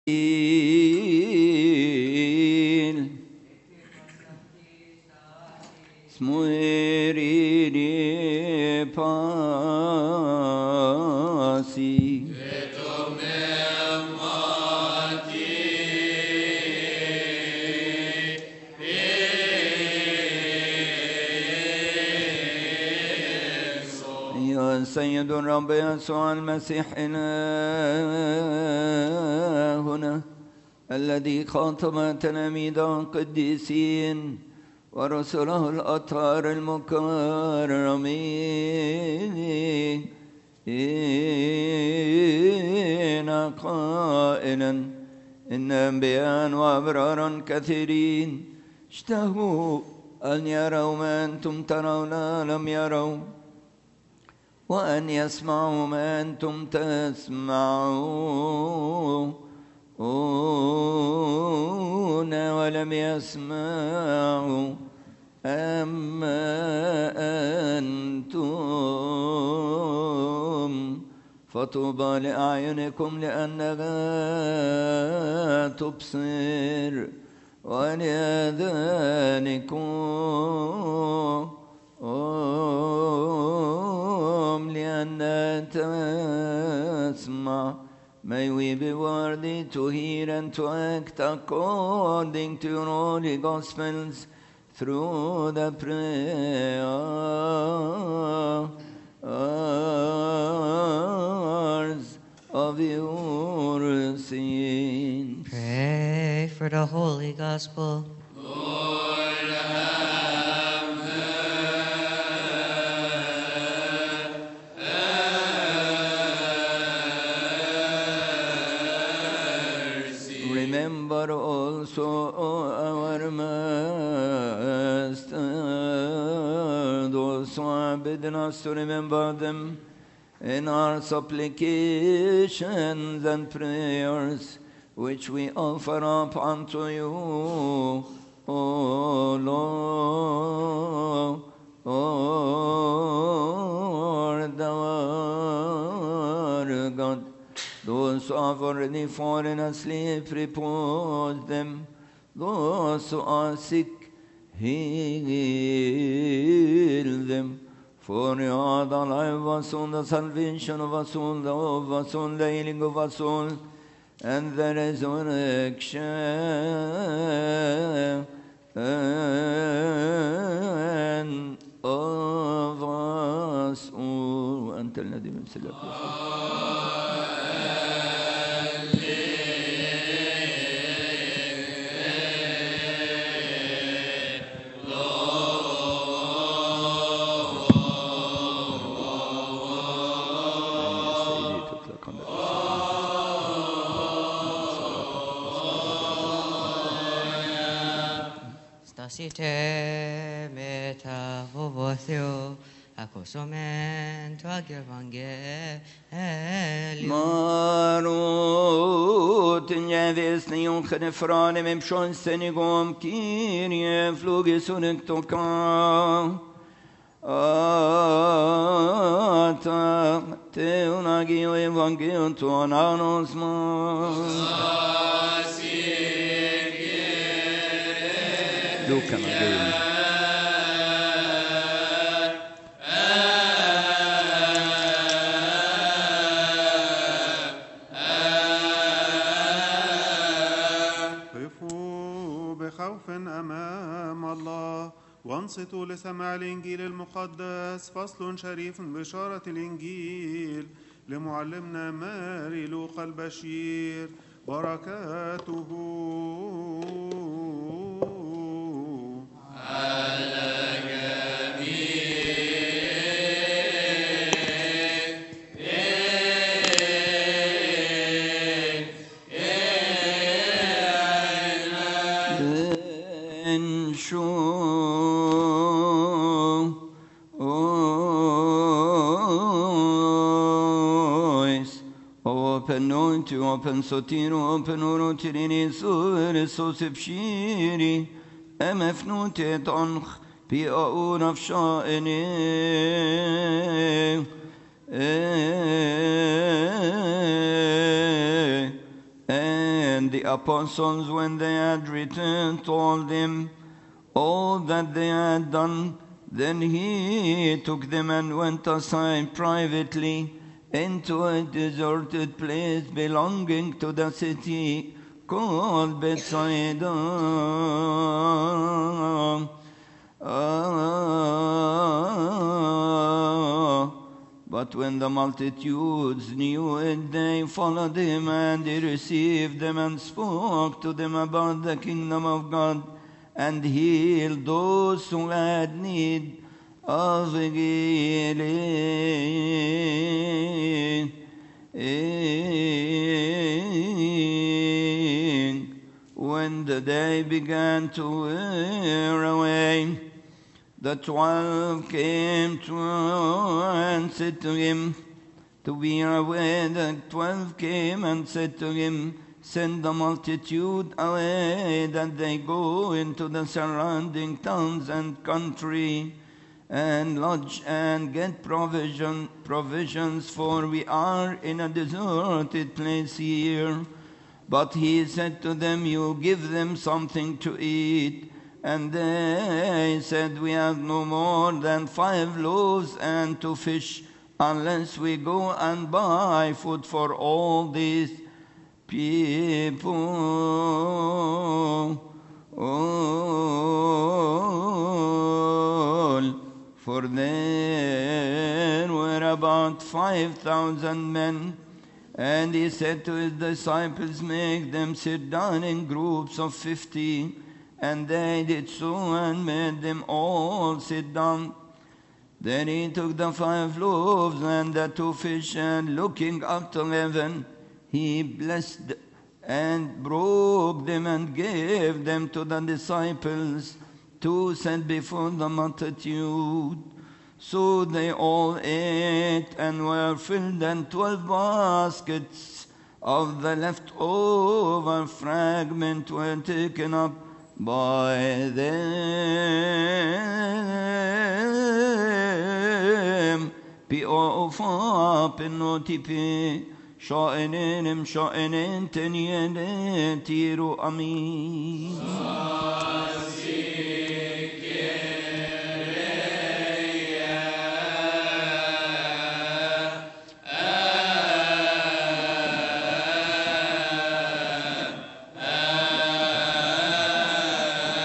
Smuirine pasi. يا سيد الرب يسوع المسيح إلهنا الذي خاطب تلاميذه القديسين ورسله الأطهار المكرمين قائلا إن أنبياء وأبرارا كثيرين اشتهوا أن يروا ما أنتم ترون لم يروا، وأن يسمعوا ما أنتم تسمعون ولم يسمعوا. أما أنتم فطوبى لأعينكم لأنها تبصر، ولآذانكم لأنها تسمع. May we be worthy to hear and to act according to your holy gospels through the prayers of your saints. Pray for the holy gospel. Remember also our Master, those who have bidden us to remember them in our supplications and prayers, which we offer up unto you, O Lord our God. Those who have already fallen asleep, repose them. Those who are sick, heal them. For you are the life of us soul, the salvation of us soul, the hope of us soul, the healing of us soul, and the resurrection of us all. أنت الذي من سلك Stasite meta vovotheo acosomen tuag evangelium. Marut njevisni unkene frane me mshon senigom Kyrie flugisun ektoka ata te unagio evangelium tu ananos Luca Maggiore. قفوا بخوف أمام الله وانصتوا لسماع الإنجيل المقدس. فصل شريف بشارة الإنجيل لمعلمنا ماري لوقا البشير، بركاته Open sotiro, open urotirini, so sipshiri, emefnutet onch, pi auraf shaene, And the apostles, when they had returned, told him all that they had done. Then he took them and went aside privately into a deserted place belonging to the city called Bethsaida. But when the multitudes knew it, they followed him, and he received them and spoke to them about the kingdom of God, and healed those who had need of healing. When the day began to wear away, the 12 came to and said to him, to be away, the 12 came and said to him, send the multitude away, that they go into the surrounding towns and country, and lodge and get provisions, for we are in a deserted place here. But he said to them, you give them something to eat. And they said, we have no more than 5 loaves and 2 fish, unless we go and buy food for all these people. For there were about 5,000 men. And he said to his disciples, make them sit down in groups of 50. And they did so and made them all sit down. Then he took the 5 loaves and the 2 fish, and looking up to heaven, he blessed and broke them and gave them to the disciples to set before the multitude. So they all ate and were filled, and 12 baskets of the leftover fragment were taken up by them. P.O. P.N.O.T.P. Sha'inen Sha'inen Tenyen Tiru Amin.